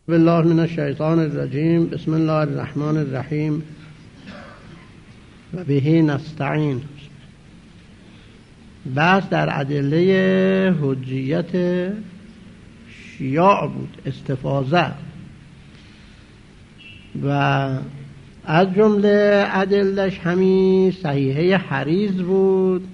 بالله من الشیطان الرجیم. بسم الله الرحمن الرحیم و به نستعین. بحث در ادله حجیت شیاع بود، استفاضه، و از جمله ادلهش همین صحیحه حریز بود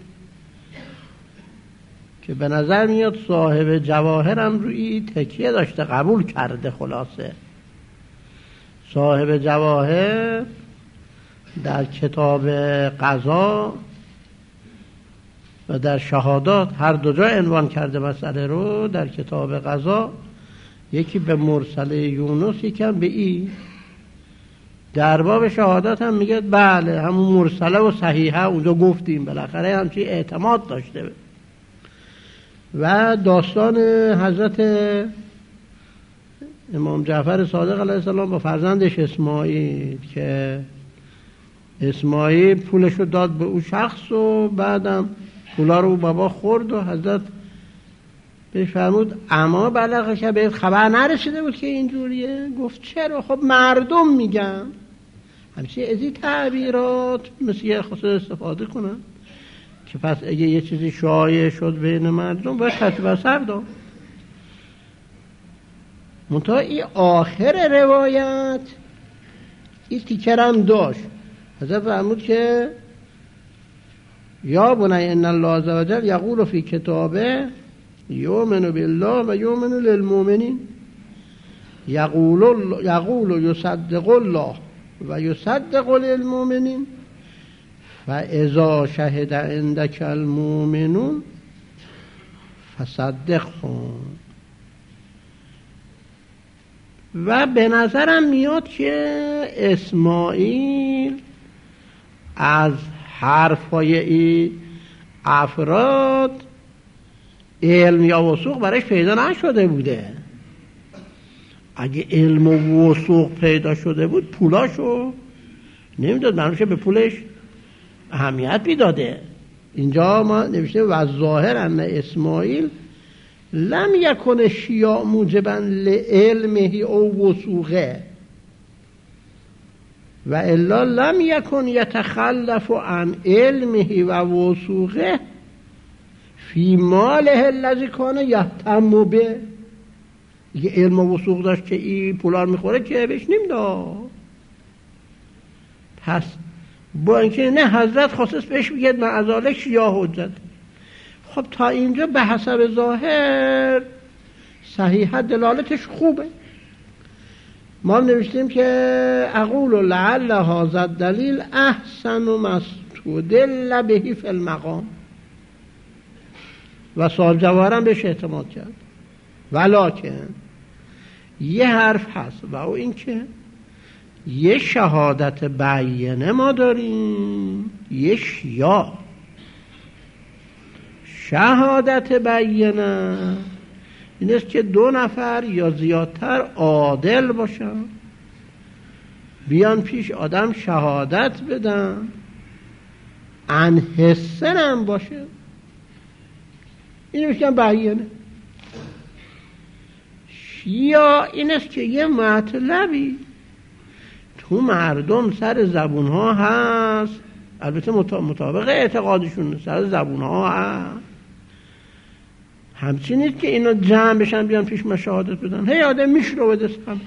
که به نظر میاد صاحب جواهر هم روی تکیه داشته، قبول کرده. خلاصه صاحب جواهر در کتاب قضا و در شهادات هر دو جا عنوان کرده مسئله رو. در کتاب قضا یکی به مرسله یونس، یکم به ای. در باب شهادات هم میگه بله همون مرسله و صحیحه اونجا گفتیم، بالاخره همچی اعتماد داشته. و داستان حضرت امام جعفر صادق علیه السلام با فرزندش اسماعیل، که اسماعیل پولش رو داد به اون شخص و بعدم پولا رو بابا خورد و حضرت بهش فرمود اما بلغش به خبر نرسیده بود که اینجوریه؟ گفت چرا؟ خب مردم میگن. همچنین از این تعبیرات مثل یه خاصه استفاده کنن که پس اگه یه چیزی شایع شد بین مردم باید تحت بصر داد. منتها این آخر روایت این تیکرم داشت. حضرت فرمود که یا بنی ان الله عز وجل یقول فی کتابه یؤمن بالله و یؤمن للمؤمنین، یقول یصدق الله و یصدق للمؤمنین فاذا شهد عندك المؤمنون فصدقهم. و به نظرم میاد که اسماعیل از حرفای این افراد علم یا وثوق برایش پیدا نشده بوده. اگه علم و وثوق پیدا شده بود پولاشو نمیداد، منوشه به پولش اهمیت میداده. اینجا ما نوشته و ظاهر ان اسماعیل لم یکن شیاع موجبا لعلمه او وثوقه و الا لم یکن یتخلف عن علمه و وثوقه فی ماله الذی کان یهتم به. یه علم و وثوق داشت که این پولار میخوره که بهش نمیداد. پس با اینکه نه حضرت خاصش بهش بگید معذالک شیاع حجت. خب تا اینجا به حسب ظاهر صحیحه دلالتش خوبه. ما نوشتیم که اقول لعل هذا الدلیل احسن مستدل به فی المقام، و صاحب جواهرم بهش اعتماد کرد. ولکن یه حرف هست و او این که یه شهادت بیانه ما داریم، یه شیاع. شهادت بیانه این است که دو نفر یا زیادتر عادل باشن، بیان پیش آدم شهادت بدن، انحسن هم باشه. این میشن بیانه. شیاع این است که یه مطلبی تو مردم سر زبون ها هست، البته مطابق اعتقادشون سر زبون ها هست، همچنین که اینا جمع بشن بیان پیش ما شهادت بدن. هی آدم میشنو بده سم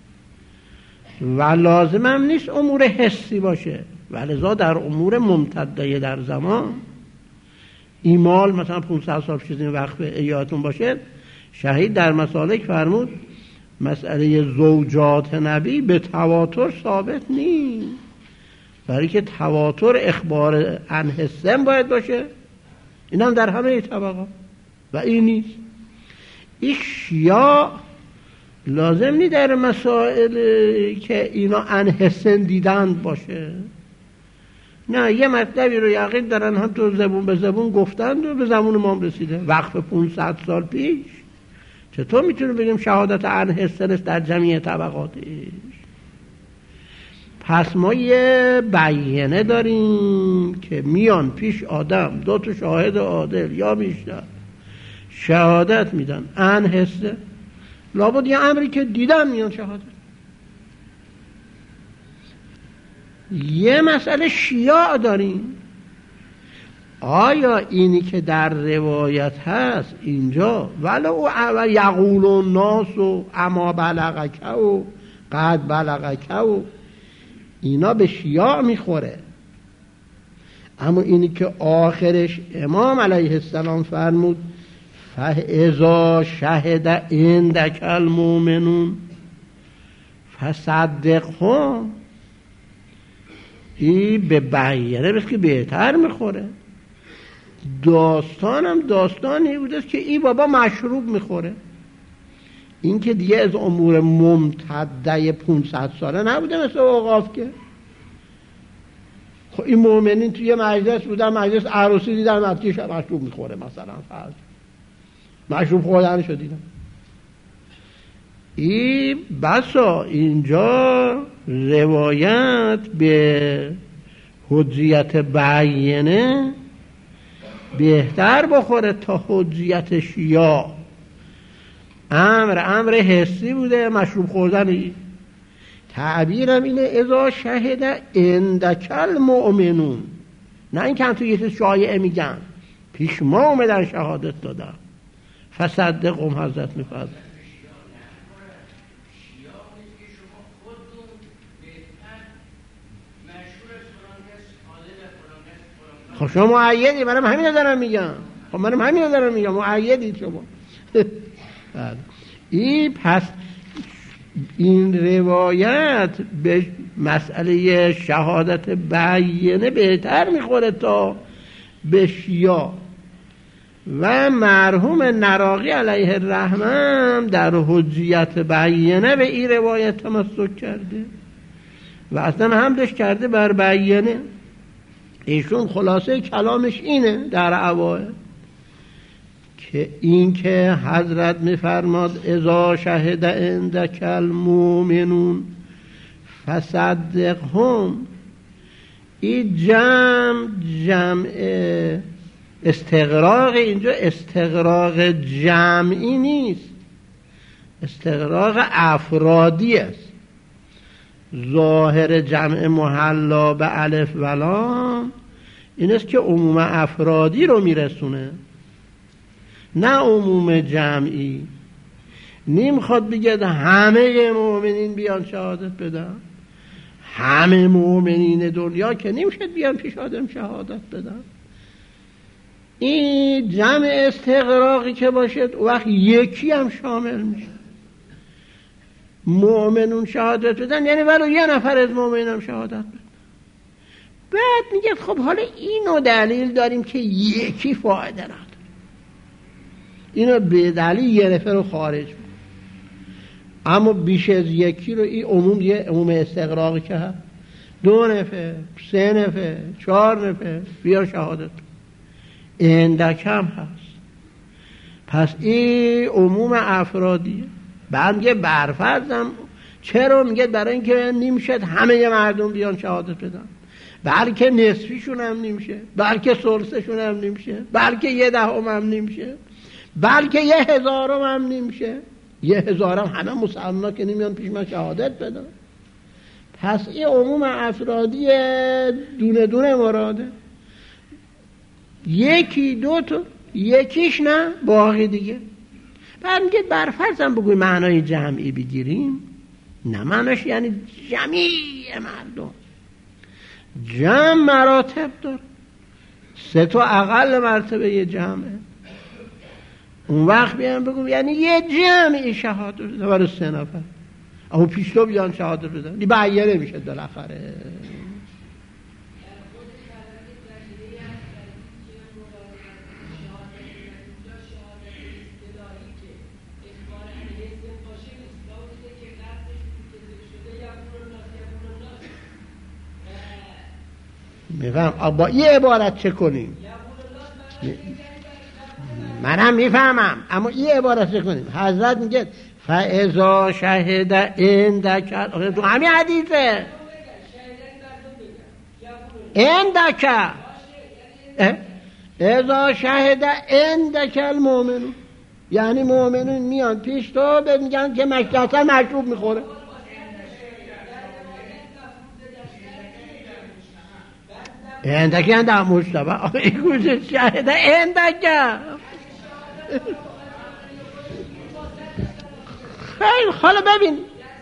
و لازم هم نیست امور حسی باشه. ولذا در امور ممتده در زمان ایمال مثلا 500 سال پیش این وقت یادتون باشه شهید در مسالک فرمود مسئله زوجات نبی به تواتر ثابت نیست، برای که تواتر اخبار عن حسن باید باشه. این هم در همه طبقات و این نیست. این شیاع لازم نیست در مسائل که اینا عن حسن دیدند باشه. نه، یه مطلبی رو یقین دارن هم تو زبون به زبون گفتند و به زبون ما هم رسیده. وقف 500 سال پیش چطور میتونیم بگیم شهادت عن حسن است در جمعی طبقاتش؟ پس ما یه بیانه داریم که میان پیش آدم دو تا شاهد عادل یا بیشتر شهادت میدن عن حسه، لابد یه امری که دیدن میان شهادت. یه مسئله شیاع داریم، آیا اینی که در روایت هست اینجا ولو یقول الناس و اما بلغک و قد بلغک و اینا به شیاع میخوره، اما اینی که آخرش امام علیه السلام فرمود فاذا شهد عندک المؤمنون فصدقهم، این به بیانه بس که بهتر میخوره. داستانم داستانی بوده که این بابا مشروب میخوره، این که دیگه از امور ممتده 500 ساله نبوده مثل اوقاف که خب این مؤمنین توی مجلس بودن، مجلس عروسی دیدن مفتیش مشروب میخوره، مثلا فرض مشروب خوردنشو دیدن. این بسا اینجا روایت به حجیت بیانه بهتر بخوره تا حجیت شیاع. امر حسی بوده، مشروب خوردنی. تعبیرم اینه اذا شهد عندک المؤمنون، نه این که تو یه چیز شایعه میگن، پیش ما اومدن شهادت دادن فصدقهم. حضرت میفرد خب شما معیدی، منم همین دارم میگم. خب منم همین دارم میگم، معیدی شما. این پس این روایت به مسئله شهادت بیانه بهتر میخوره تا به شیاع. و مرحوم نراقی علیه الرحمه در حجیت بیانه به این روایت تمسک کرده و اصلا حملش کرده بر بیانه. ایشون خلاصه کلامش اینه در اوائل که این که حضرت میفرماد اذا شهد عندک المؤمنون فصدقهم، این جمع استغراق اینجا استغراق جمعی نیست، استغراق افرادی است. ظاهر جمع محلا به الف و لام این است که عموم افرادی رو میرسونه، نه عموم جمعی. نمیخواد بگه همه مؤمنین بیان شهادت بدن، همه مؤمنین دنیا که نمیشه بیان پیش آدم شهادت بدن. این جمع استغراقی که باشد وقت یکی هم شامل میشه. مؤمنون شهادت بدن یعنی ولو یه نفر از مؤمنین هم شهادت بدن. بعد میگه خب حالا اینو دلیل داریم که یکی فایده نداره، اینو به دلیل یه نفر رو خارج بود، اما بیش از یکی رو این عموم استغراقی که هست 2 نفر 3 نفر 4 نفر بیا شهادت اندک هم هست. پس این عموم افرادیه. بعد میگه برفرضم چرا؟ میگه برای اینکه نمیشه همه مردم بیان شهادت بدن، بلکه نصفیشون هم نمیشه، بلکه ثلثشون هم نمیشه، بلکه 1/10 هم نمیشه، بلکه 1000 هم نمیشه. 1000 هم همه مسلمان که نمیان پیش من شهادت بدن. پس این عموم افرادی دونه دونه مراده، یکی 2 تا، یکیش نه باقی دیگه. بعد میگه برفرضم بگوی معنای جمعی بگیریم، نه معناش یعنی جمیع مردم. جمع مراتب داره، 3 تا اقل مرتبه جمعه. اون وقت بیان بگو یعنی یه جمعی شهادت بده برای 3 نفر، اما پیش تو بیان شهادت بده این بیانه میشه بالاخره. میفهم با یه عبارت چه کنیم؟ منم میفهمم، اما یه عبارت چه کنیم؟ حضرت میگه فاذا شهد عندک، تو همین حدیثه عندک اذا شهد عندک المؤمنون، یعنی مؤمنین میان پیش تو میگن که مشروب مشروب میخوره. اندکی در مجتبه آقای گوشه شهده اندکه خیلی. حالا ببین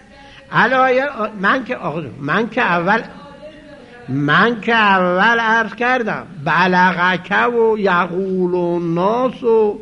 من که اول عرض کردم بلغکه و یقول و ناس و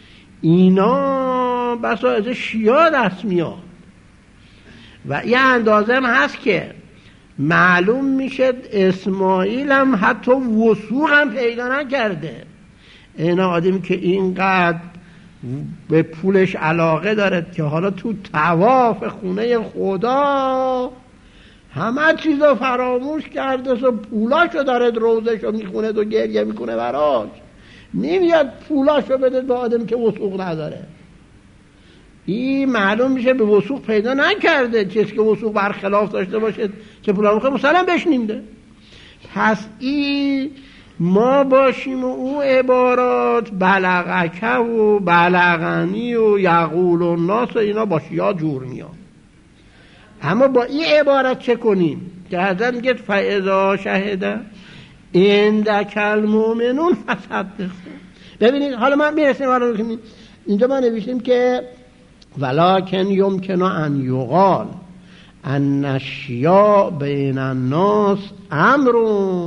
اینا بسا از شیعه دست میاد و یه اندازه هم هست که معلوم میشه اسماعیل هم حتی وثوق هم پیدا نکرده. این آدمی که اینقدر به پولش علاقه داره که حالا تو طواف خونه خدا همه چیزو فراموش کرده و پولاشو داره روزشو میخونه و گریه میکنه براش، نمیاد پولاشو بده به آدمی که وثوق نداره. این معلوم میشه به وثوق پیدا نکرده، چیزی که وثوق برخلاف داشته باشه چه پولا میخواه مثلا بشنیمده. پس این ما باشیم و او عبارات بلغکه و بلغنی و یقول و ناس و اینا با شیعه جور میاد. اما با این عبارت چه کنیم که حضرت میگه فاذا شهد عندک المؤمنون فصدقهم. ببینید حالا من میرسیم اینجا ما نوشتیم که ولکن یمکن ان یقال ان الشیاع بین الناس امر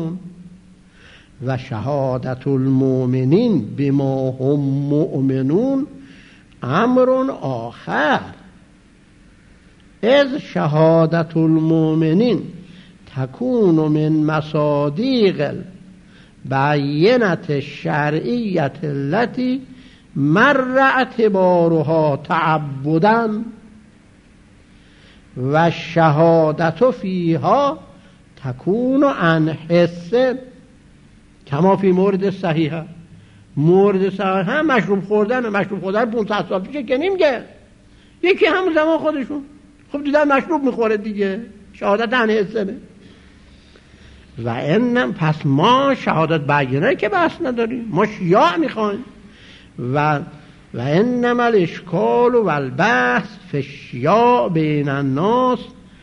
و شهادت المؤمنین بما هم مؤمنون امر آخر. از شهادت المؤمنین تکون من مصادیق البینة الشرعیة التي مر اعتبارها تعبدا و شهادت فیها تکون عن حس کما فی مورد صحیحه. مورد صحیحه مشروب خوردن 500 سال پیشه که نمیگه، یکی همون زمان خودشون خب دیدن مشروب میخوره دیگه، شهادت عن حسه. و اینم پس ما شهادت بیانه که بحث نداریم، ما شیاع میخوایم. و انما الاشکال و البحث فی الشیاع بین الناس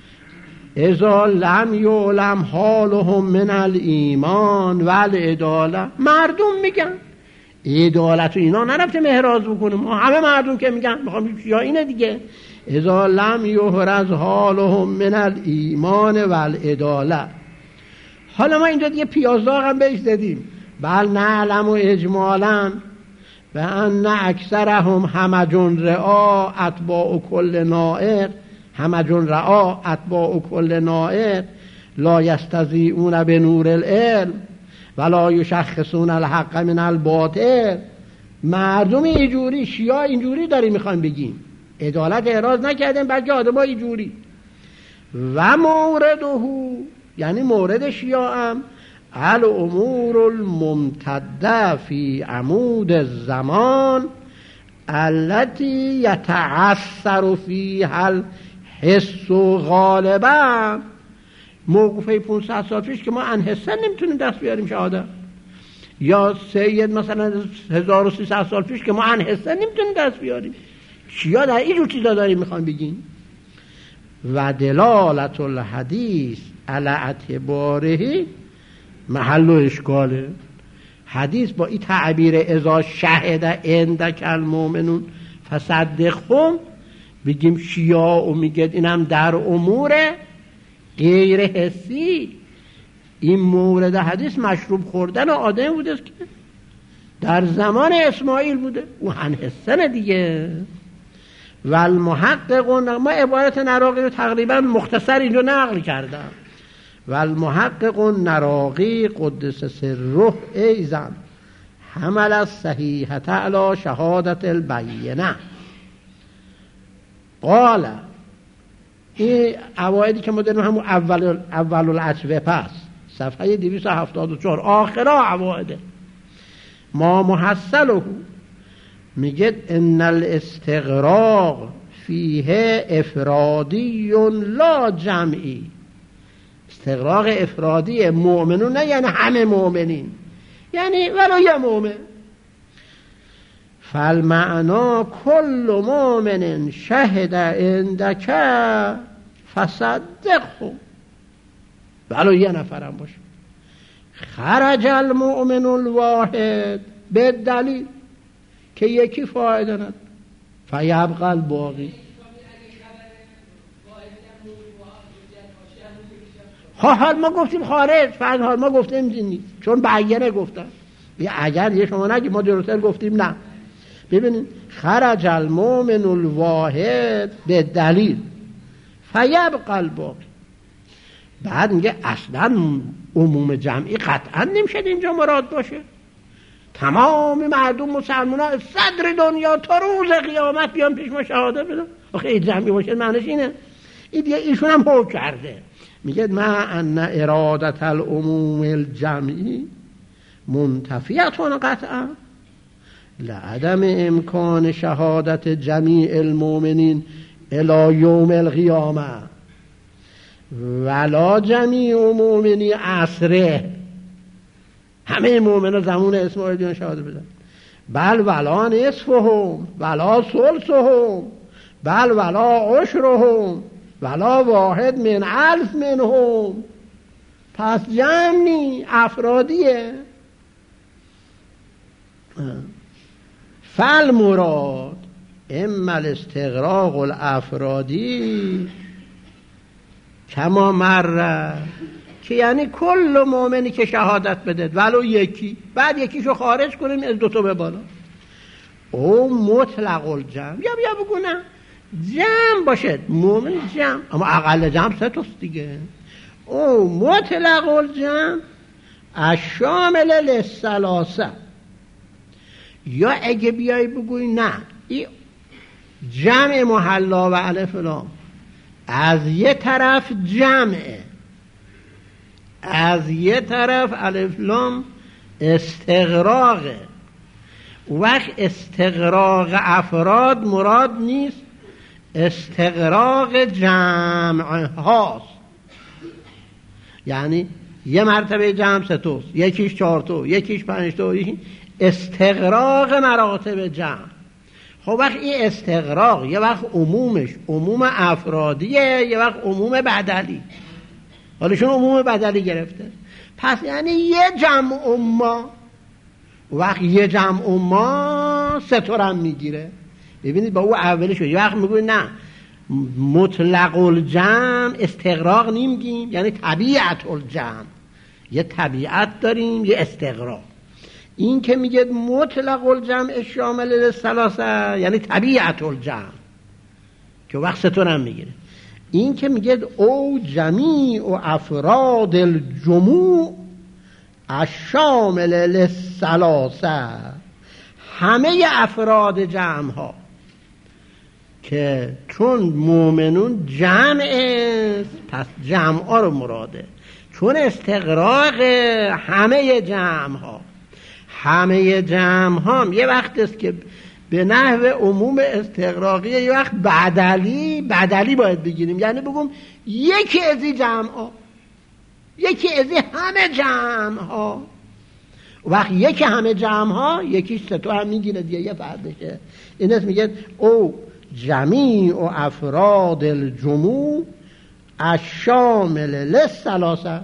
اذا لم یعلم حالهم من الایمان و العداله. مردم میگن عدالت و اینا نرفته مهراز بکنه، ما همه مردم که میگن میخوام شیعه اینه دیگه. اذا لم یحرز حالهم من الایمان و العداله. حالا ما اینجا دیگه پیازداغ هم بهش زدیم. بل نعلم و اجمالا و ان اکثرهم همجون رعا اتباع کل نائق، همجون رعا اتباع کل نائق لا یستضیئون به نور العلم ولا یشخصون الحق من الباطل. مردم اینجوری شیعه اینجوری داریم میخوایم بگیم، عدالت احراز نکردن بلکه آدم ها اینجوری. و مورده یعنی مورد شیعه هم الامور الممتده فی عمود الزمان التي یتعثر فیها الحس غالبا. موقوفه 500 سال پیش که ما انحسن نمیتونیم دست بیاریم شهادت، یا سید مثلا 1300 سال پیش که ما انحسن نمیتونیم دست بیاریم. شیعه در اینجور چیزا داریم میخوام بگیم. و دلالت الحدیث علی اعتباره محل و اشکاله. حدیث با این تعبیر اذا شهد عندک المؤمنون فصدقهم بگیم شیعه و میگه اینم در امور غیر حسی. این مورد حدیث مشروب خوردن آدم بوده که در زمان اسماعیل بوده، او انحسن دیگه. و المحققون، ما عبارت نراقی رو تقریبا مختصر اینجا نقل کردم. و المحققون نراقی قدس سره ایزن حمل الصحیحة علی شهادت البینه. قال این اوایدی که ما داریم همون اول العصوه پس صفحه 274 آخرا اوایده ما محصله میگه ان الاستغراق فیه افرادی لا جمعی. استغراق افرادی مؤمنون نه یعنی همه مؤمنین، یعنی ولو یه مؤمن. فالمعنا کل مؤمن شهد عندک فصدقه. بله یه نفرم باشه. خرج المؤمن الواحد به دلیل که یکی فایده نداره فیبقى الباقی. حال ما گفتیم خارج، فرض حال ما گفتیم نیست چون بیانه گفتن. اگر یه شما نگی ما درستر گفتیم نه. ببینید خرج المؤمن الواحد به دلیل فیبقى الباقی. بعد میگه اصلا عموم جمعی قطعا نمیشه اینجا مراد باشه. تمام مردم مسلمان ها صدر دنیا تا روز قیامت بیان پیش ما شهادت بدن. آخه این جمعی باشه معنیش اینه. این دیگه ایشون هم حکم کرده. میگه ما ان ارادت العموم الجمعی منتفیتون قطعا لعدم امکان شهادت جمیع المؤمنین الی یوم القیامه ولا جمیع مؤمنی عصره. همه مؤمنان زمان اسماعیل بیان شهادت بدن. بل ولا نصفهم ولا ثلثهم بل ولا عشرهم ولا واحد من 1000 منهم. پس جمعی افرادیه. فالمراد اما الاستغراق الافرادی کما مره، که یعنی کل مؤمنی که شهادت بده ولو یکی، بعد یکیشو خارج کنیم از دوتا به بالا. او مطلق الجمع. یا بگو نه جمع باشه مؤمن جمع، اما اقل جمع 3 تاست دیگه. او مطلق الجمع الشامل للثلاثه. یا اگه بیای بگوی نه این جمع محلا و الف لام از یه طرف جمعه، از یه طرف الف لام استغراقه. وقت استغراق افراد مراد نیست، استغراق جمع هاست. یعنی یه مرتبه جمع 3 تاست، یکیش 4 تا، یکیش 5 تا، استغراق مراتب جمع. خب وقت این استغراق یه وقت عمومش عموم افرادیه، یه وقت عموم بدلی. حالشون عموم بدلی گرفته. پس یعنی یه جمع امما، وقت یه جمع امما 3 تا هم میگیره. ببینید با او اولی شد. یه وقت میگوی نه مطلق الجمع استغراق نمیگیم، یعنی طبیعت الجمع، یه طبیعت داریم یه استغراق. این که میگه مطلق الجمع شامل للثلاثه یعنی طبیعت الجمع که وقت 3 تا هم میگیره. این که میگه او جمیع و افراد الجموع الشامل للثلاثه، همه افراد جمع ها، که چون مؤمنون جمع است پس جمع ها رو مراده. چون استغراق همه جمع ها، همه جمع ها یه وقت است که به نحو عموم استغراقیه، یه وقت بدلی باید بگیریم. یعنی بگم یکی از این جمع ها، یکی از این همه جمع ها. وقت یکی همه جمع ها یکیش 3 تا هم میگیره دیگه، یه فردشه. این است میگه او جمیع و افراد الجموع الشامل للثلاثه،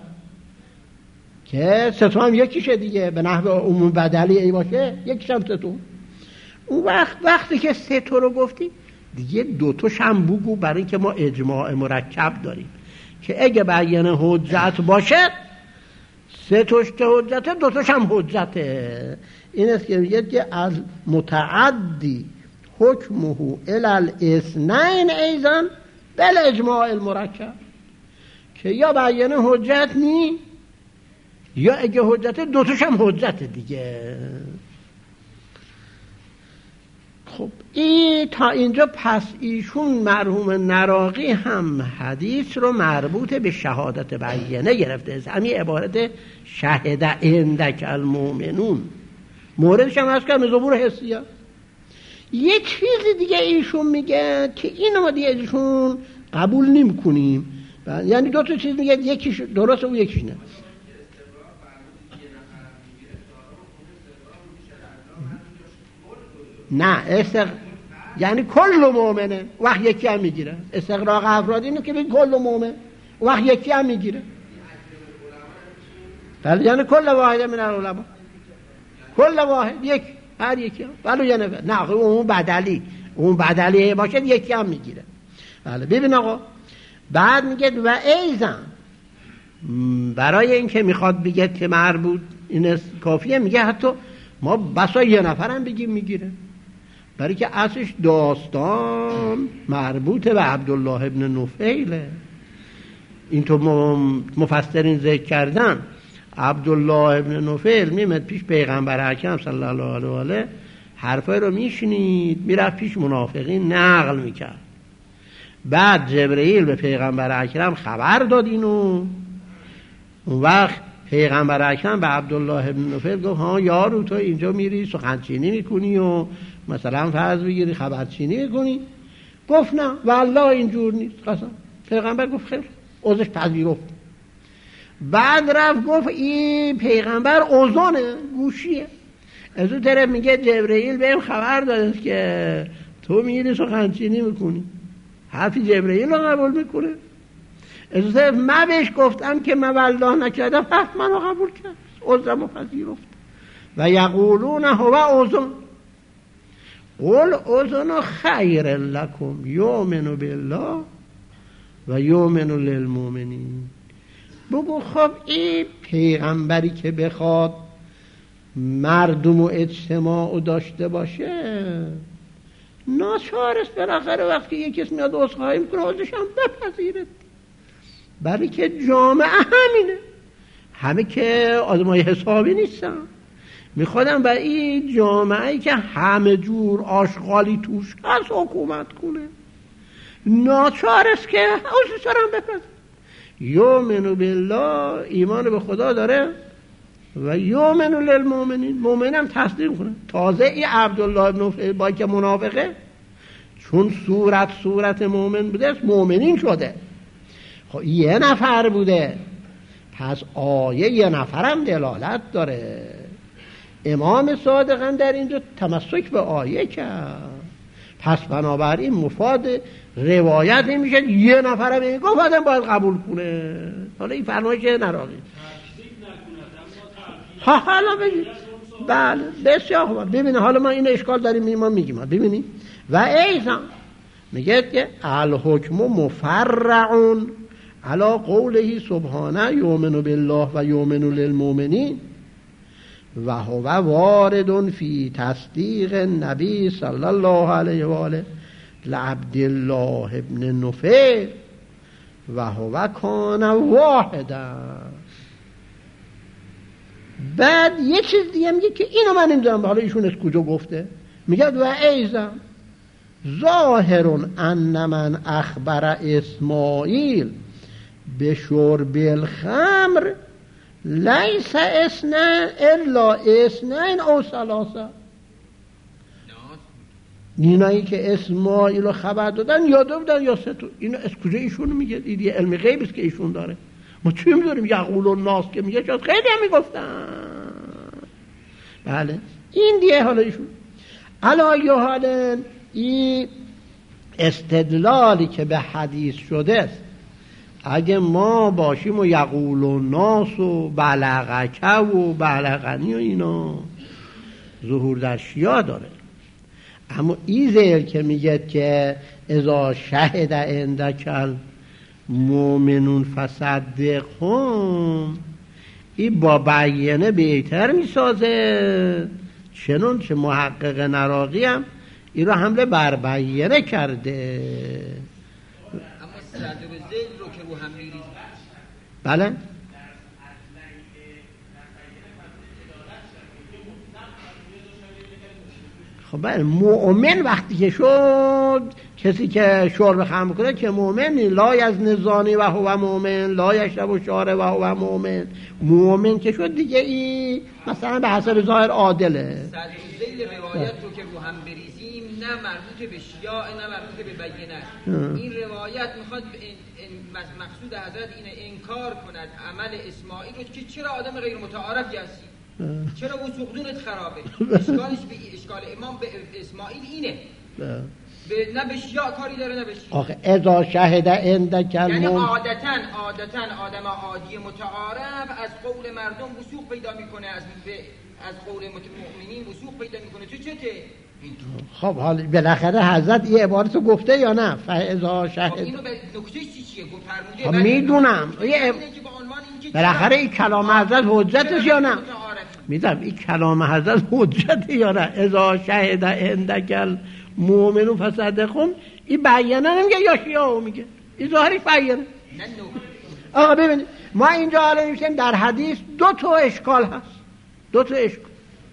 که 3 تا هم یکیشه دیگه، به نحو عموم بدلی ای باشه یکیش هم 3 تا. اون وقتی که 3 تا رو گفتی دیگه 2 تاش هم بگو، برای اینکه ما اجماع مرکب داریم که اگه بیان حجت باشه 3 تاش که حجته 2 تاش هم حجته. این است که میگه که از متعدی حکمه الی الاثنین ایضا بل اجماع المرکب، که یا بیان حجت نی یا اگه حجته 2 تاش هم حجته دیگه. خب این تا اینجا پس ایشون مرحوم نراقی هم حدیث رو مربوط به شهادت بیانه گرفته. همین عبارت شهد عندک المؤمنون موردش هم هست که مزبور حسیه. یه چیز دیگه ایشون میگه که اینو ما دیگه ایشون قبول نمی کنیم. یعنی 2 تا چیز میگه، یکیش درسته و یکیش نه. نه یعنی کل مؤمنه وقت یکی هم میگیره. استغراق افراد اینه که بگی کل مؤمن وقت یکی هم میگیره. بله یعنی کل واحد من العلماء، کل واحد یک، هر یکی هم بله یعنی نه اون بدلی باشه یکی هم میگیره. بله ببین آقا بعد میگه و ایزن برای این که میخواد بگه که مربوط این کافیه، میگه حتی ما بسا یه نفرم بگیم میگیره، برای که اصلش داستان مربوط به عبدالله ابن نفیله. این تو مفسرین ذکر کردن عبدالله ابن نفیل میمد پیش پیغمبر اکرم صلی الله علیه و آله، حرفای رو میشنید میرفت پیش منافقین نقل میکرد. بعد جبرئیل به پیغمبر اکرم خبر داد اینو. اون وقت پیغمبر اکرم به عبدالله ابن نفیل گفت ها یارو تو اینجا میری سخنچینی میکنی و مثلا فرض بگیری خبرچینی میکنی؟ گفت نه والله اینجور نیست قسم. پیغمبر گفت خیر، عذرش پذیرفت. بعد رفت گفت این پیغمبر اوزانه گوشیه. از اون طرف میگه جبرئیل بهم خبر داده که تو میری سخنچینی میکنی، حرفی جبرئیل رو قبول میکنه. از اون طرف من بهش گفتم که من والله نکردم، حرف منو قبول کرد، عذرمو پذیرفت. و یقولون هو اوزان قل اوزان خیر لکم یؤمن بالله و یؤمن للمؤمنین. بگو خب این پیغمبری که بخواد مردم و اجتماع داشته باشه ناچار است بالاخره وقتی یک کس میاد عذرخواهی میکنه عذرش هم بپذیره، برای که جامعه همینه، همه که آدمای حسابی نیستن، میخوادن برای این جامعه‌ای که همه جور آشغالی توش هست حکومت کنه، ناچار است که عذرش هم بپذیره. یؤمن بالله ایمان به خدا داره و یؤمن للمؤمنین مؤمن هم تصدیق کنه. تازه این عبدالله ابن نفیل با که منافقه چون صورت مؤمن بوده مؤمنین شده. خب یه نفر بوده پس آیه یه نفرم دلالت داره. امام صادقم در اینجا تمسک به آیه کرد، پس بنابراین مفاد روایت نمیشه یه نفرم این گفت آدم باید قبول کنه. حالا این فرمایش نراقی حالا بگید بله بسیار خوب. ببینید حالا ما این اشکال داریم ما میگیم ببینید و ایضا میگه که الحکم مفرعون علی قوله سبحانه یؤمن بالله و یؤمن للمؤمنین و هو وارد فی تصدیق نبی صلی الله علیه و آله لعبدالله ابن نفیل و هو کان واحدا. بعد یه چیز دیگه میگه که اینو من نمیدونم حالا ایشون از کجا گفته، میگه و ایضا ظاهر ان من اخبر اسماعیل به شرب الخمر لیس اثنین الا اثنین او ثلاثه. اینایی که اسماعیل رو خبر دادن یا دو بودن یا سه تا. اینو از کجا ایشون میگه؟ این یه علم غیبی است که ایشون داره، ما چی میدونیم؟ یقول الناس که میگه شاید خیلی هم میگفتن. بله این دیگه حالا ایشون علا حالا این استدلالی که به حدیث شده است اگه ما باشیم و یقول الناس و بلغک و بلغنی و اینا ظهور در شیعه داره، اما این زیر که میگه که اذا شهد عندک المؤمنون فصدقهم، این با بیانه بهتر میسازه، چنون که محقق نراقی هم این رو حمله بر بیانه کرده. اما صدق زید رو که رو هم میرید بله خب بله مؤمن وقتی که شد کسی که شرب خمر کنه که مؤمن لا از نزانی و هو مؤمن لا یشرب و شاره و هو مؤمن که شد دیگه این مثلا به حسب ظاهر عادله. صدر ذیل روایت رو که رو هم بریزیم نه مربوط به شیعه نه مربوط به بیانه. این روایت میخواد مقصود حضرت اینه انکار کند عمل اسماعیل رو که چرا آدم غیر متعارفی هستی چرا وثوقدونت خرابه؟ اشکالش به اشکال امام به اسماعیل اینه. نه به شیعه کاری داره نه به شیعه. آخه اذا شهد عندک یعنی عادتاً آدم عادی متعارف از قول مردم وثوق پیدا میکنه، از قول مؤمنین وثوق پیدا میکنه. تو چته؟ خب حالا بالاخره حضرت این عبارت رو گفته یا نه؟ فاذا شهد. خب اینو به نکتهش چیه گفت؟ میدونم بالاخره این کلام حضرت حجتش یا نه؟ میدونم این کلام حضرت حجت یا نه؟ اذا شهد عندک المؤمنون فصدقهم، این بیانه نمیگه یا شیعه میگه، این ظاهرش بیانه. آقا ببینید ما اینجا حالا میشیم در حدیث دو تا اشکال هست، دو تا اشکال.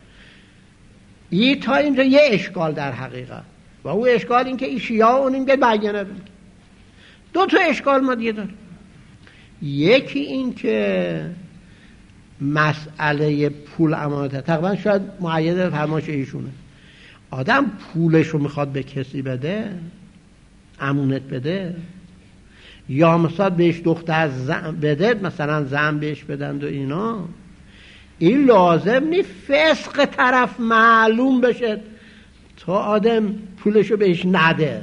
تا اینجا یه اشکال در حقیقت و او اشکال این که این شیعه اون این به بیانه بگه. دو تا اشکال ما دیگه داریم. یکی این که مسئله پول امانت تقریبا شاید معید فرمایش ایشونه، آدم پولش رو میخواد به کسی بده، امانت بده، یا مثلا بهش دختر بده، مثلا زن بهش بدند و اینا، این لازم نی فسق طرف معلوم بشه تا آدم پولش رو بهش نده،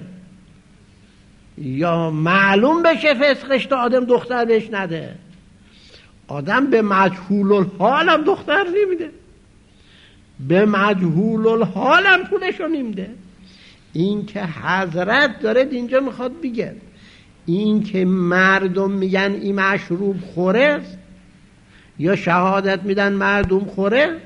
یا معلوم بشه فسقش تا آدم دختر بهش نده. آدم به مجهول الحال هم دختر نمیده، به مجهول الحال هم پولش رو نمیده. این که حضرت داره اینجا میخواد بگه این که مردم میگن این مشروب خوره یا شهادت میدن مردم خوره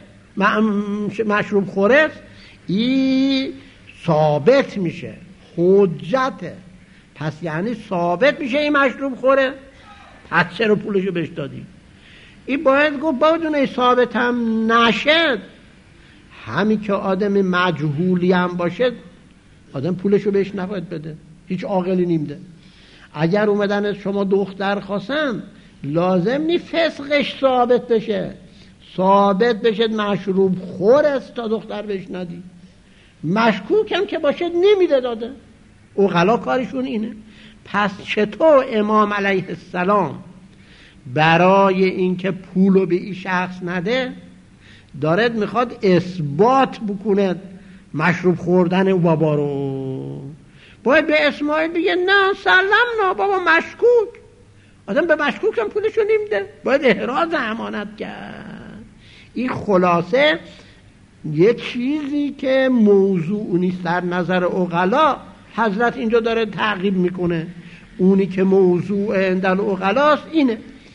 مشروب خوره، این ثابت میشه، حجته. پس یعنی ثابت میشه این مشروب خوره، پس چرا پولشو بهش دادی؟ این باید گفت بدون ثابت هم نشد، همین که آدم مجهولی هم باشه آدم پولشو بهش نباید بده، هیچ عاقلی نمیده. اگر اومدن شما دختر خواستن لازم نی فسقش ثابت بشه، ثابت بشه مشروب خور است تا دختر بهش ندی. مشکوک هم که باشه نمیده داده. عقلا کارشون اینه. پس چطور امام علیه السلام برای اینکه پولو به این شخص نده دارد میخواد اثبات بکنه مشروب خوردن بابا رو؟ باید به اسماعیل بگه نه سلام نه بابا مشکوک. آدم به مشکوک هم پولشو نمیده، باید احراز امانت کرد. این خلاصه یه چیزی که موضوع نیست در نظر عقلا، حضرت اینجا داره تعقیب میکنه. اونی که موضوع در عقلاست اینه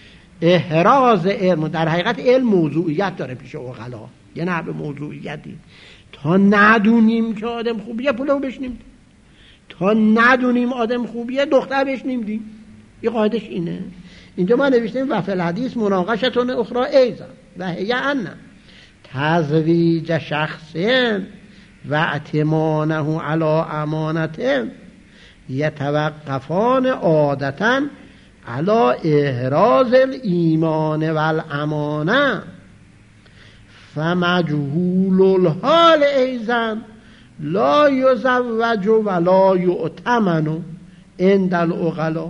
احراز علم. در حقیقت علم موضوعیت داره پیش عقلا، یه نحو موضوعیتی. تا ندونیم که آدم خوبیه پولو بهش نمیدیم، تا ندونیم آدم خوبیه دختر بهش نمیدیم. این قاعدش اینه. اینجا ما نوشتیم و فی الحدیث مناقشتون اخرى ایضا و هی ان تزویج شخص و اعتمانه علی امانته یتوقفان عادتا علی احراز الایمان والامانه فمجهول الحال ایضا لا یزوج ولا یؤتمن عند العقلاء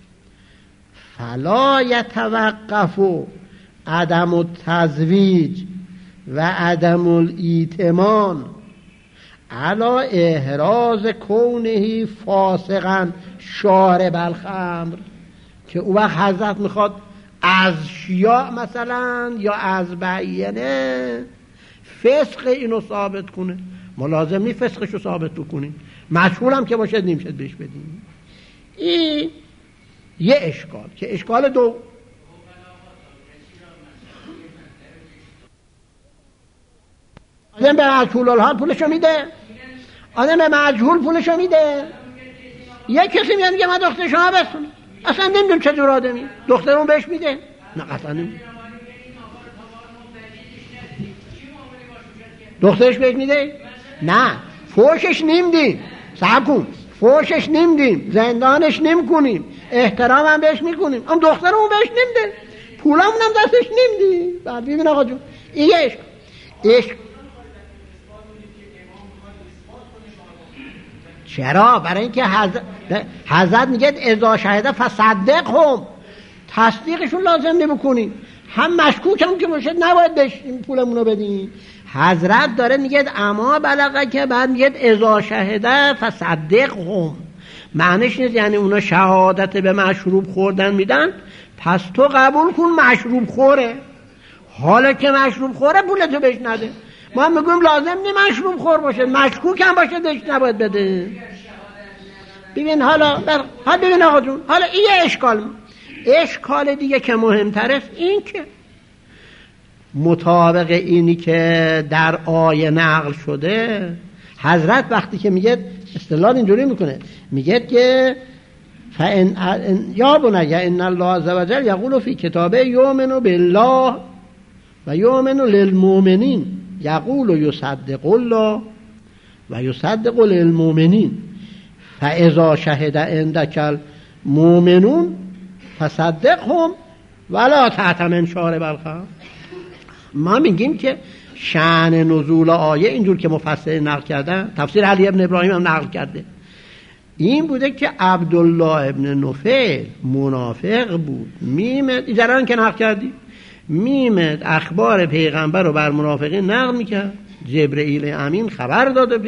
فلا یتوقف عدم التزویج و عدم الایتمان علی احراز کونه فاسقا شارب الخمر، که اون وقت حضرت میخواد از شیعه مثلا یا از بیانه فسق اینو ثابت کنه. ما لازم نی فسقشو ثابت بکنیم، مشهور هم که باشد نمیشد بهش بدیم. این یه اشکال. که اشکال دو آدم به مجهول الحال پولشو میده، آدم به مجهول پولشو میده. یه کسی میاد میگه من دختر شما بستونم، اصلا نمیدونم چه جور آدمی، دخترمون بهش میده؟ نه قطعا نمیده. دخترش بهش میده؟ نه فوشش نمیدیم، صبر کن، فوشش نمیدیم، زندانش نمیکنیم، احترام هم بهش میکنیم، اما دخترمون بهش نمیده، پولمون هم دستش نمیدیم. بعد ببین آقا جون این عشق. چرا؟ برای اینکه حضرت میگه اذا شهد فصدقهم، تصدیقشون لازم نمیکنیم. هم مشکوک هم که باشه نباید بهش پولمونو بدیم. حضرت داره میگه اما بلغه، که بعد میگه اذا شهده فصدقهم. معنیش نیست یعنی اونا شهادت به مشروب خوردن میدن پس تو قبول کن مشروب خوره. حالا که مشروب خوره پولتو بهش نده. ما هم میگویم لازم نی مشروب خور باشه، مشکوک هم باشه بهش نباید بده. ببین حالا ببین آقا جون، حالا این اشکال دیگه که مهمتر است این که مطابق اینی که در آیه نقل شده، حضرت وقتی که میگه استدلال اینجوری میکنه، میگه که یا بنی ان الله عز وجل یقول فی کتابه یؤمن بالله و یؤمن للمؤمنین یقول یصدق الله و یصدق للمؤمنین فاذا شهد عندك المؤمنون فصدقهم ولا تعتمن شارب الخمر. ما میگیم که شأن نزول آیه اینجور که مفسر نقل کردن، تفسیر علی ابن ابراهیم هم نقل کرده، این بوده که عبدالله ابن نفیل منافق بود، میمد ایجران که نقل کردی، میمد اخبار پیغمبر رو بر منافقین نقل میکرد. جبرئیل امین خبر داده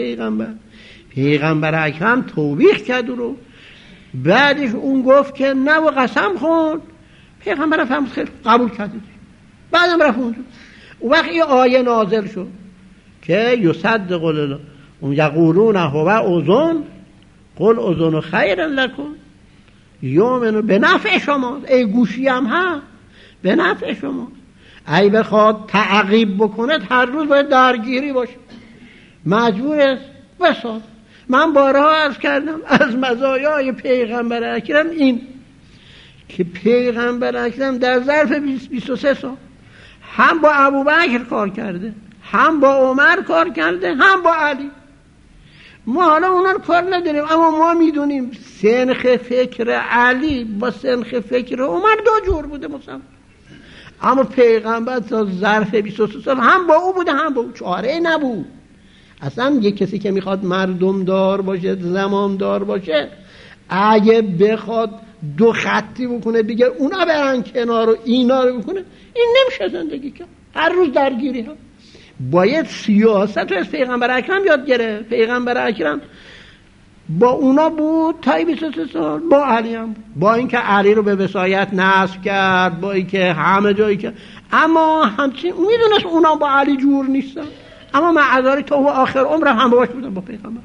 پیغمبر اکرم توبیخ کرد رو. بعدش اون گفت که نه و قسم خورد، پیغمبر فهم خیلی قبول کرد. بعدم رفت اونجا. اون وقت این آیه نازل شد که یصدق الله اون یقولون هو اذن قل اذن خیر لکم یؤمن به نفع شما. ای گوشی هم ها به نفع شما. ای بخواد تعقیب بکنه هر روز باید درگیری باشه، مجبور است بساز. من بارها عرض کردم از مزایای پیغمبر اکرم این که پیغمبر اکرم در ظرف 23 سال هم با ابوبکر کار کرده، هم با عمر کار کرده، هم با علی. ما حالا اونا رو کار نداریم، اما ما میدونیم سنخ فکر علی با سنخ فکر عمر دو جور بوده مثلا. اما پیغمبر تا ظرف 23 سال هم با او بوده هم با او، چاره نبود. اصلا یک کسی که میخواد مردم دار باشه، زمان دار باشه، اگه بخواد دو خطی بکنه دیگه اونا برن کنار و اینا رو بکنه، این نمیشه زندگی که هر روز درگیری ها. باید سیاست رو از پیغمبر اکرم یاد گرفت. پیغمبر اکرم با اونا بود تا 23 سال، با علی هم بود. با اینکه علی رو به وصایت نصب کرد، با اینکه همه جایی که، اما همچنین میدونست اونا با علی جور نیستن، اما معذاری تا و آخر عمر هم باش بودن با پیغمبر.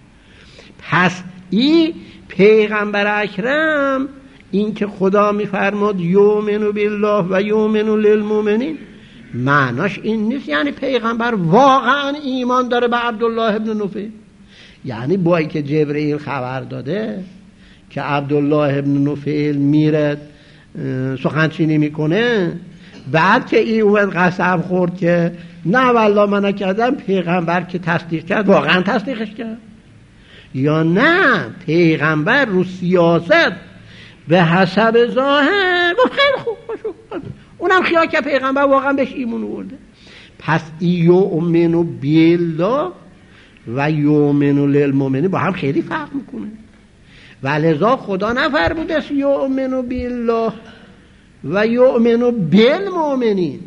پس این پیغمبر اکرم این که خدا میفرماد یؤمن بالله و یؤمن للمؤمنین، معناش این نیست یعنی پیغمبر واقعا ایمان داره به عبدالله ابن نفیل. یعنی با اینکه جبرئیل خبر داده که عبدالله ابن نفیل میره سخنچینی میکنه، بعد که این اومد قسم خورد که نه والله من نکردم، پیغمبر که تصدیق کرد واقعا تصدیقش کرد، یا نه پیغمبر رو سیاست به حسب ظاهر گفت خیلی خوب باشه، اونم خیال که پیغمبر واقعا بهش ایمان آورده. پس یؤمن بالله و یؤمن للمؤمنین با هم خیلی فرق میکنه. ولذا خدا نفرموده است یؤمن بالله و یؤمن بالمؤمنین،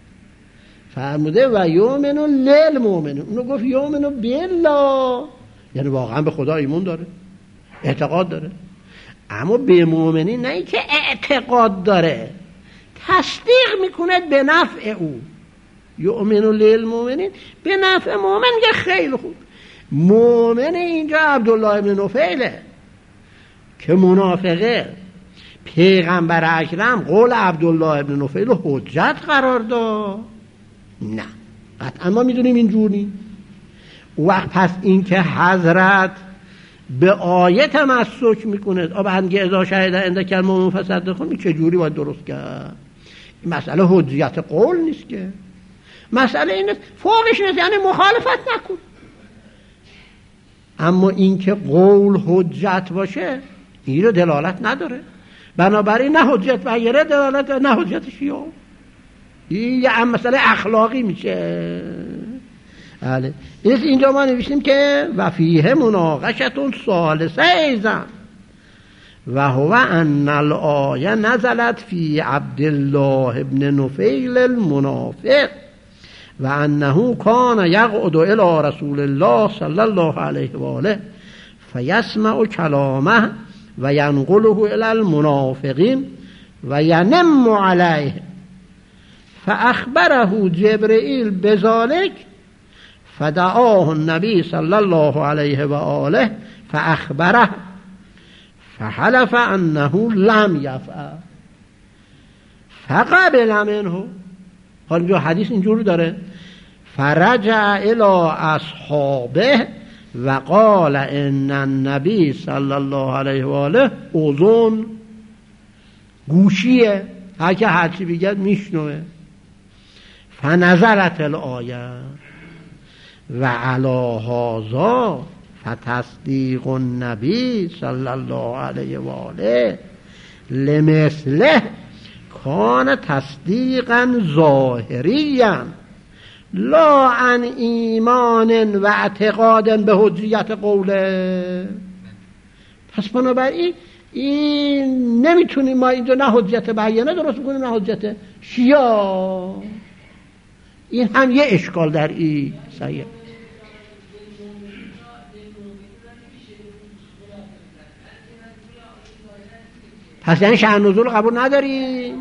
فرموده و یؤمن للمؤمنین. اونو گفت یؤمن بالله، یعنی واقعا به خدا ایمان داره، اعتقاد داره. اما به مؤمنین نه ای که اعتقاد داره، تصدیق میکنه به نفع او. یؤمن للمؤمنین به نفع مؤمن، که خیلی خوب. مؤمن اینجا عبدالله ابن نفیله که منافقه. پیغمبر اکرم قول عبدالله ابن نفیل رو حجت قرار داد؟ نه، قطعا ما میدونیم اینجور نیست. وقت پس این که حضرت به آیه تمسک میکنه آبهنگی اذا شهد عندک المؤمنون فصدقهم، چجوری باید درست کرد؟ این مسئله حجیت قول نیست که، مسئله این است فوقش نیست، یعنی مخالفت نکن. اما این که قول حجت باشه این رو دلالت نداره، بنابراین نه حجت بغیره دلالت نه حجتش یا این یه مسئله اخلاقی میشه. بله اینجا ما نوشتیم که و فیه مناقشتون ثالثه ایزن و هو ان الآیه نزلت فی عبدالله ابن نفیل المنافق و انه کان یقعد الی رسول الله صلی الله علیه و آله فیسمع کلامه و ینقله الی المنافقین و ینم علیه فاخبره جبرئیل بذلك فدعاه النبی صلی الله علیه و آله فاخبره فحلف انه لم یفعل فقبل منه. حالا جو حدیث اینجوری داره فرجع الی اصحابه و قال ان النبی صلی الله علیه و آله اذن، گوشیه، هرچی بگد میشنوه. فنزلت الآیه و علی هذا فتصدیق النبی صلی الله علیه و آله لمثله کان تصدیقا ظاهریا لا عن ایمان و اعتقاد به حجیت قوله. پس بنابراین این نمیتونیم ما اینجا نه حجت بیانه درست بکنیم نه حجت شیعه. این هم یه اشکال در این صحیح. پس یعنی شأن نزول قبول نداری؟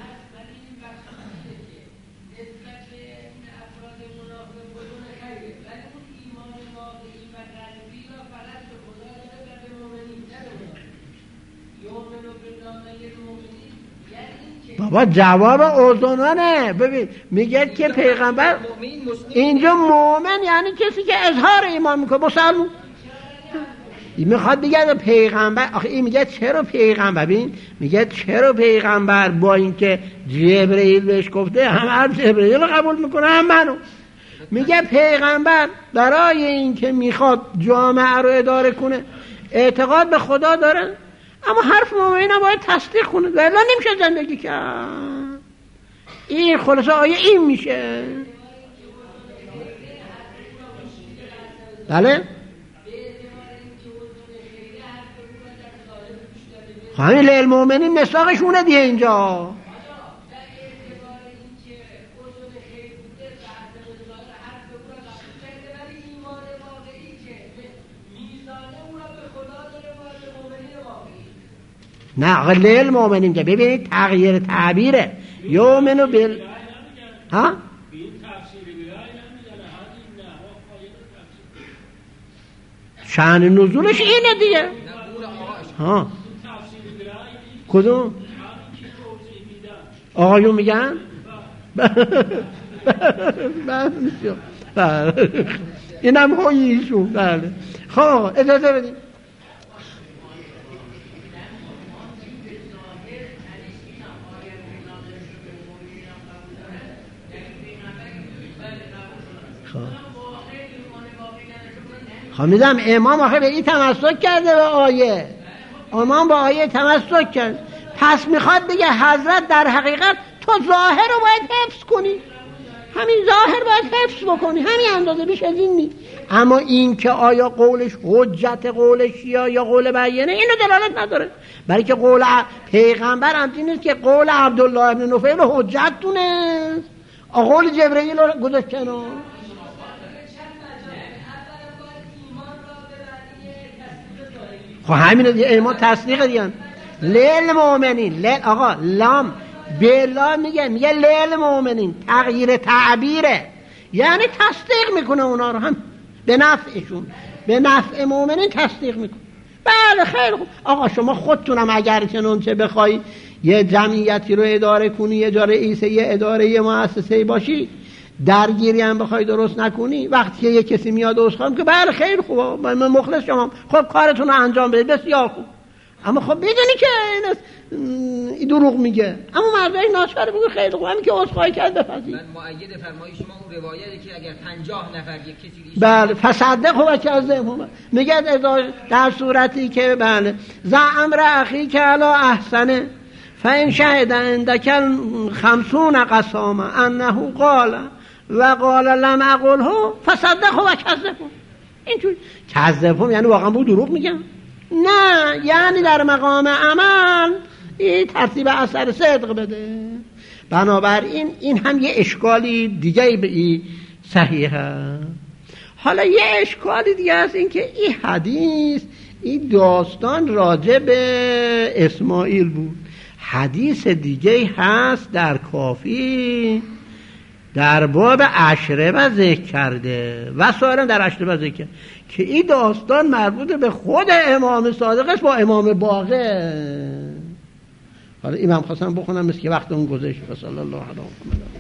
بابا جواب اوزنانه. ببین میگه که پیغمبر اینجا مؤمن یعنی کسی که اظهار ایمان میکنه، مسلمان. این میخواد بگه پیغمبر، آخه این میگه چرا پیغمبر، ببین میگه چرا پیغمبر با اینکه جبرئیل بهش گفته هم جبرئیل قبول میکنه هم منو. میگه پیغمبر برای اینکه میخواد جامعه رو اداره کنه اعتقاد به خدا داره، اما حرف مؤمنین هم باید تصدیق کنه و الا نمیشه زندگی کرد. این خلاصه آیه این میشه. بله همین للمؤمنین مصداقشونه دیگه اینجا. نه غلیل مؤمنین که ببینید تغییر تعبیره. یومنو بل ها شأن نزولش اینه دیگه. ها کدوم آقایون میگن؟ بله اینم هاییشون. بله خب اجازه بدیم. خب میدم امام آخه به این تمسک کرده به آیه، امام با آیه تمسک کرد. پس میخواد بگه حضرت در حقیقت تو ظاهر رو باید حفظ کنی، همین ظاهر باید حفظ بکنی، همین اندازه بیش از این نیست. اما این که آیا قولش حجت قولش یا قول بیانه اینو دلالت نداره، برای که قول پیغمبر همچین نیست که قول عبدالله ابن نفیل حجت دونه، قول جبرئیل رو گذاشت کنار. خب همین دیگه ایمان تصدیق دیگه. لیل مؤمنین آقا لام بلا میگه لیل مؤمنین تغییر تعبیره، یعنی تصدیق میکنه اونا رو هم به نفعشون، به نفع مؤمنین تصدیق میکنه. بله خیلی خوب. آقا شما خودتونم اگر چنانچه بخوای یه جمعیتی رو اداره کنی، یه جا رئیس یه اداره یه مؤسسه باشی، درگیری هم بخوای درست نکنی، وقتی که یه کسی میاد عذرخواهی که بله خیلی خوب من مخلص شما، خب کارتون رو انجام بدید، بسیار خوب. اما خب بدونی که این دروغ میگه، اما مردای ناچار بگو خیلی خوب، همین که عذرخواهی کرد بپذیر. من مؤید فرمایش شما اون روایتی که اگر 50 نفر یک کسی بله فصدق و کذب میگه در صورتی که بله ذا امر اخی که علا احسنه فان شهد عندك 50 قسامه انه قال و قال لم اقله فصدق و کذب. اینجوری کذبهم یعنی واقعا بود دروغ میگم. نه، یعنی در مقام عمل این ترتیب اثر صدق بده. بنابراین این هم یه اشکالی دیگه به این صحیحه. حالا یه اشکالی دیگه است، این که این حدیث، این داستان راجع به اسماعیل بود. حدیث دیگه هست در کافی در باب اشربه ذکر کرده و سایرم در اشربه ذکر کرده که این داستان مربوط به خود امام صادق است با امام باقر. حالا امام خواستم بخونم مثل که وقت اون گذشت. صلی الله علیه و سلم.